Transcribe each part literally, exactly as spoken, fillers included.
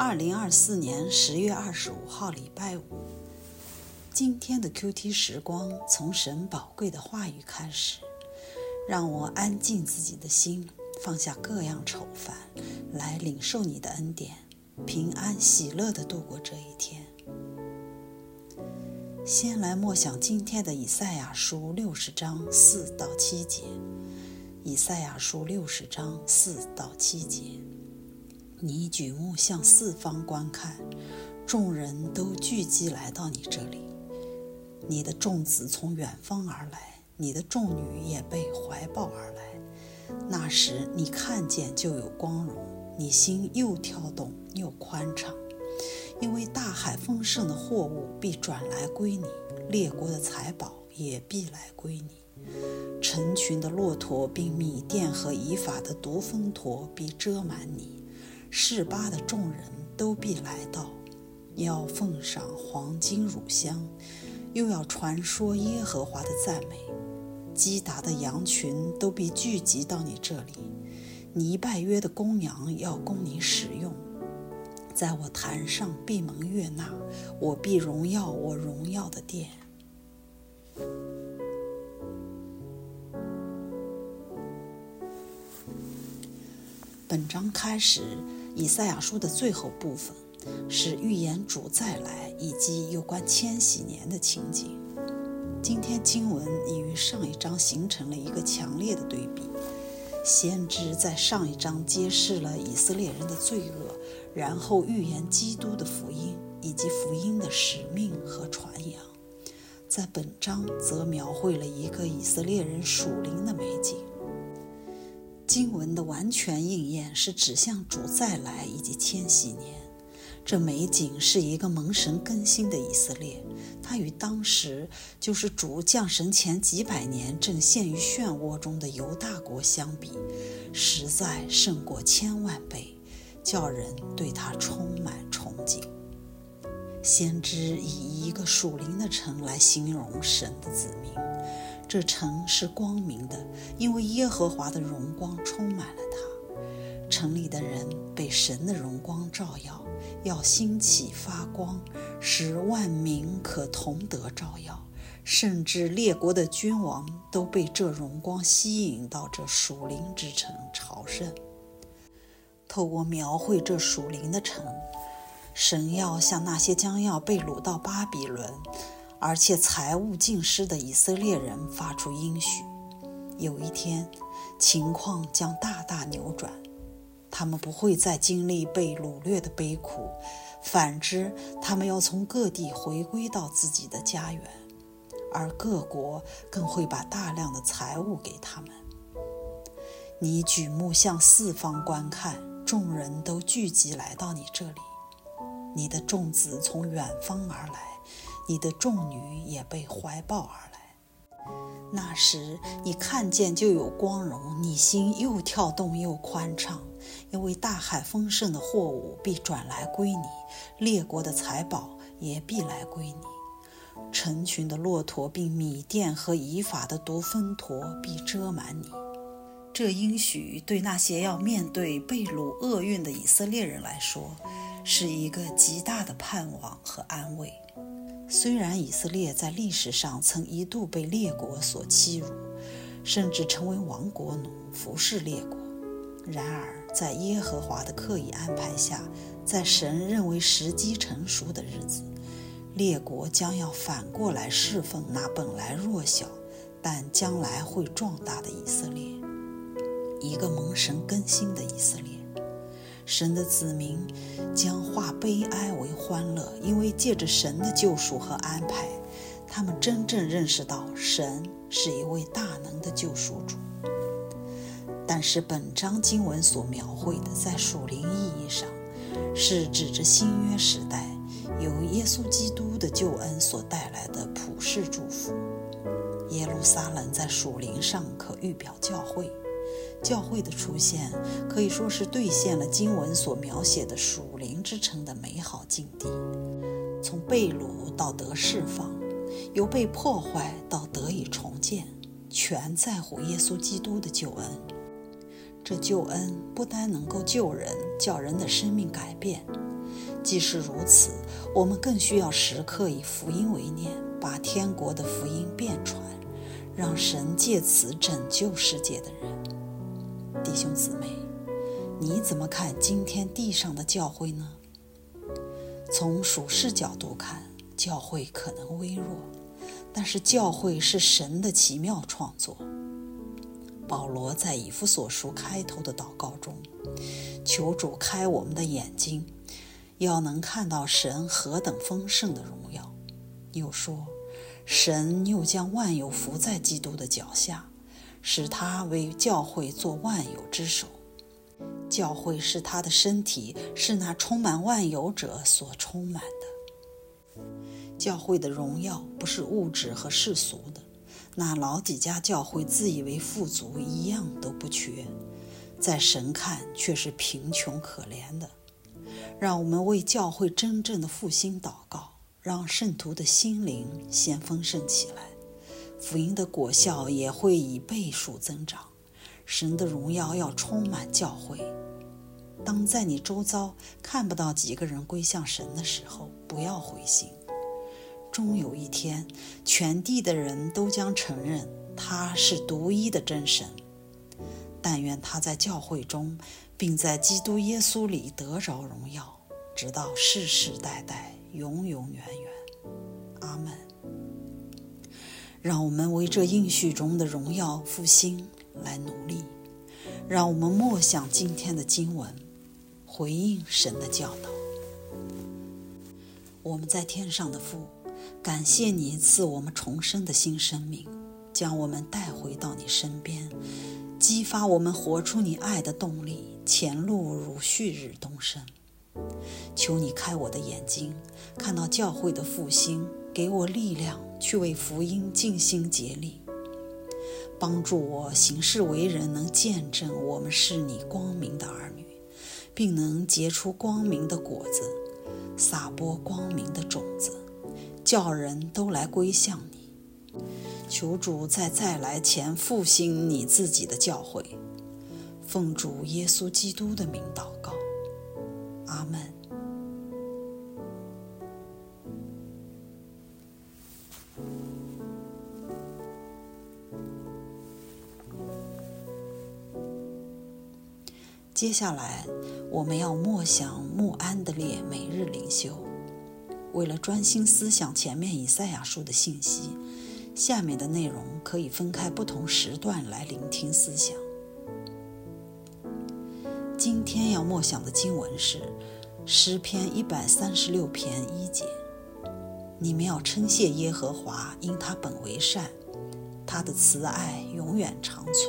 二零二四年十月二十五号礼拜五。今天的 Q T 时光从神宝贵的话语开始，让我安静自己的心，放下各样愁烦，来领受你的恩典，平安喜乐地度过这一天。先来默想今天的以赛亚书六十章四到七节。以赛亚书六十章四到七节，你举目向四方观看，众人都聚集来到你这里。你的众子从远方而来，你的众女也被怀抱而来。那时你看见就有光荣，你心又跳动又宽敞，因为大海丰盛的货物必转来归你，列国的财宝也必来归你。成群的骆驼并米甸和以法的独峰驼必遮满你，示巴的众人都必来到，要奉上黄金乳香，又要传说耶和华的赞美。基达的羊群都必聚集到你这里，尼拜约的公羊要供你使用。在我坛上必蒙悦纳，我必荣耀我荣耀的殿。本章开始，以赛亚书的最后部分是预言主再来以及有关千禧年的情景。今天经文已与上一章形成了一个强烈的对比。先知在上一章揭示了以色列人的罪恶，然后预言基督的福音以及福音的使命和传扬。在本章则描绘了一个以色列人属灵的美景。经文的完全应验是指向主再来以及千禧年。这美景是一个蒙神更新的以色列，它与当时就是主降神前几百年正陷于漩涡中的犹大国相比，实在胜过千万倍，叫人对它充满憧憬。先知以一个属灵的城来形容神的子民，这城是光明的，因为耶和华的荣光充满了它。城里的人被神的荣光照耀，要兴起发光，使万民可同得照耀，甚至列国的君王都被这荣光吸引到这属灵之城朝圣。透过描绘这属灵的城，神要向那些将要被掳到巴比伦而且财物尽失的以色列人发出应许，有一天情况将大大扭转，他们不会再经历被掳掠的悲苦，反之他们要从各地回归到自己的家园，而各国更会把大量的财物给他们。你举目向四方观看，众人都聚集来到你这里。你的众子从远方而来，你的众女也被怀抱而来。那时你看见就有光荣，你心又跳动又宽敞，因为大海丰盛的货物必转来归你，列国的财宝也必来归你。成群的骆驼并米甸和以法的独峰驼必遮满你。这应许对那些要面对被掳厄运的以色列人来说，是一个极大的盼望和安慰。虽然以色列在历史上曾一度被列国所欺辱，甚至成为亡国奴，服侍列国，然而在耶和华的刻意安排下，在神认为时机成熟的日子，列国将要反过来侍奉那本来弱小但将来会壮大的以色列，一个蒙神更新的以色列。神的子民将化悲哀为欢乐，因为借着神的救赎和安排，他们真正认识到神是一位大能的救赎主。但是本章经文所描绘的，在属灵意义上是指着新约时代由耶稣基督的救恩所带来的普世祝福。耶路撒冷在属灵上可预表教会，教会的出现可以说是兑现了经文所描写的属灵之城的美好境地。从被掳到得释放，由被破坏到得以重建，全在乎耶稣基督的救恩。这救恩不单能够救人，叫人的生命改变， 既是如此，我们更需要时刻以福音为念，把天国的福音遍传，让神借此拯救世界的人。弟兄姊妹，你怎么看今天地上的教会呢？从属世角度看，教会可能微弱，但是教会是神的奇妙创作。保罗在以弗所书开头的祷告中，求主开我们的眼睛，要能看到神何等丰盛的荣耀。又说，神又将万有伏在基督的脚下，使他为教会做万有之首。教会是他的身体，是那充满万有者所充满的。教会的荣耀不是物质和世俗的，那老几家教会自以为富足，一样都不缺，在神看却是贫穷可怜的。让我们为教会真正的复兴祷告，让圣徒的心灵先丰盛起来，福音的果效也会以倍数增长。神的荣耀要充满教会。当在你周遭看不到几个人归向神的时候，不要灰心，终有一天，全地的人都将承认他是独一的真神。但愿他在教会中，并在基督耶稣里得着荣耀，直到世世代代，永永远远。阿们。让我们为这应许中的荣耀复兴来努力。让我们默想今天的经文，回应神的教导。我们在天上的父，感谢你赐我们重生的新生命，将我们带回到你身边，激发我们活出你爱的动力，前路如旭日东升。求你开我的眼睛，看到教会的复兴，给我力量去为福音尽心竭力，帮助我行事为人能见证我们是你光明的儿女，并能结出光明的果子，撒播光明的种子，叫人都来归向你。求主在再来前复兴你自己的教会。奉主耶稣基督的名祷告，阿们。接下来我们要默想穆安德烈每日灵修。为了专心思想前面以赛亚书的信息，下面的内容可以分开不同时段来聆听思想。今天要默想的经文是诗篇一百三十六篇一节，你们要称谢耶和华，因他本为善，他的慈爱永远长存。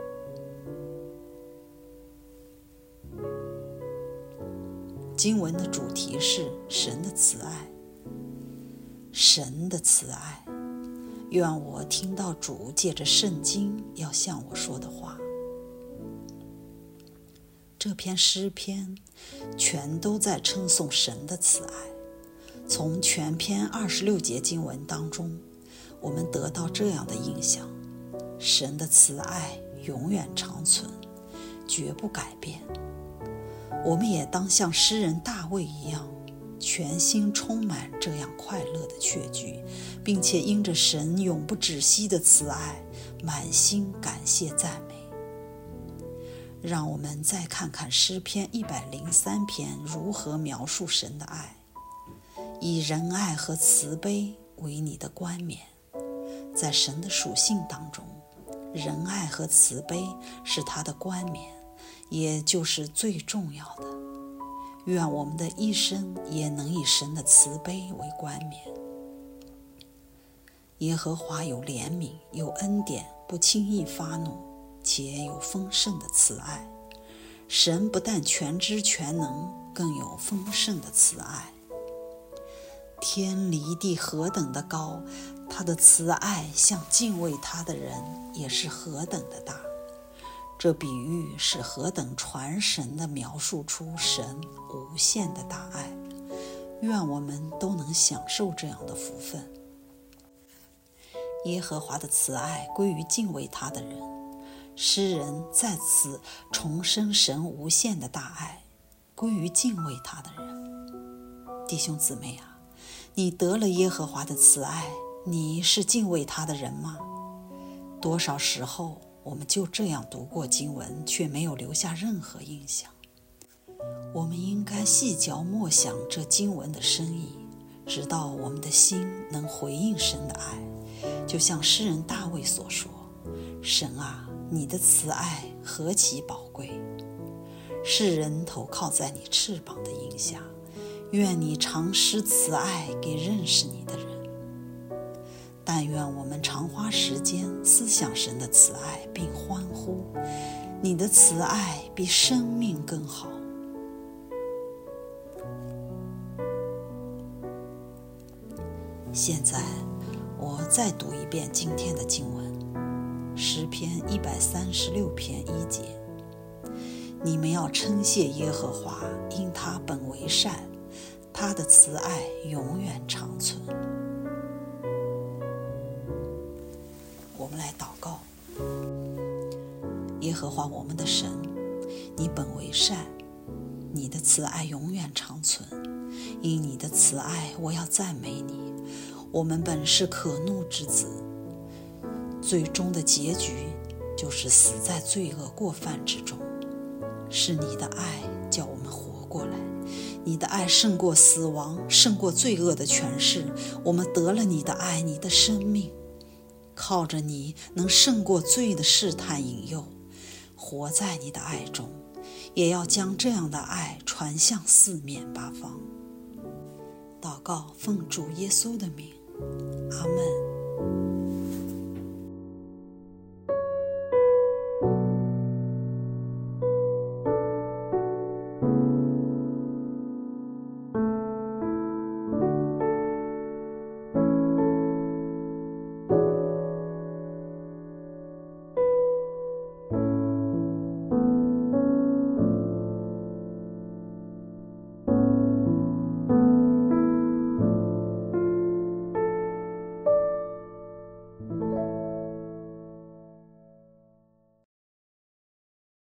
经文的主题是神的慈爱，神的慈爱。愿我听到主借着圣经要向我说的话。这篇诗篇全都在称颂神的慈爱。从全篇二十六节经文当中，我们得到这样的印象：神的慈爱永远长存，绝不改变。我们也当像诗人大卫一样，全心充满这样快乐的确据，并且因着神永不止息的慈爱，满心感谢赞美。让我们再看看诗篇一百零三篇如何描述神的爱，以仁爱和慈悲为你的冠冕。在神的属性当中，仁爱和慈悲是他的冠冕，也就是最重要的。愿我们的一生也能以神的慈悲为冠冕。耶和华有怜悯，有恩典，不轻易发怒，且有丰盛的慈爱。神不但全知全能，更有丰盛的慈爱。天离地何等的高，他的慈爱向敬畏他的人也是何等的大。这比喻是何等传神地描述出神无限的大爱。愿我们都能享受这样的福分。耶和华的慈爱归于敬畏他的人。诗人再次重申神无限的大爱归于敬畏他的人。 弟兄姊妹啊，你得了耶和华的慈爱，你是敬畏他的人吗？多少时候我们就这样读过经文，却没有留下任何印象。我们应该细嚼默想这经文的深意，直到我们的心能回应神的爱。就像诗人大卫所说，神啊，你的慈爱何其宝贵！世人投靠在你翅膀的荫下，愿你常施慈爱给认识你的人。但愿我们常花时间思想神的慈爱，并欢呼，你的慈爱比生命更好。现在我再读一遍今天的经文，诗篇一百三十六篇一节，你们要称谢耶和华，因他本为善，他的慈爱永远长存。我们来祷告。耶和华我们的神，你本为善，你的慈爱永远长存。因你的慈爱，我要赞美你。我们本是可怒之子，最终的结局就是死在罪恶过犯之中。是你的爱叫我们活过来，你的爱胜过死亡，胜过罪恶的权势。我们得了你的爱，你的生命，靠着你能胜过罪的试探引诱，活在你的爱中，也要将这样的爱传向四面八方。祷告奉主耶稣的名，阿们。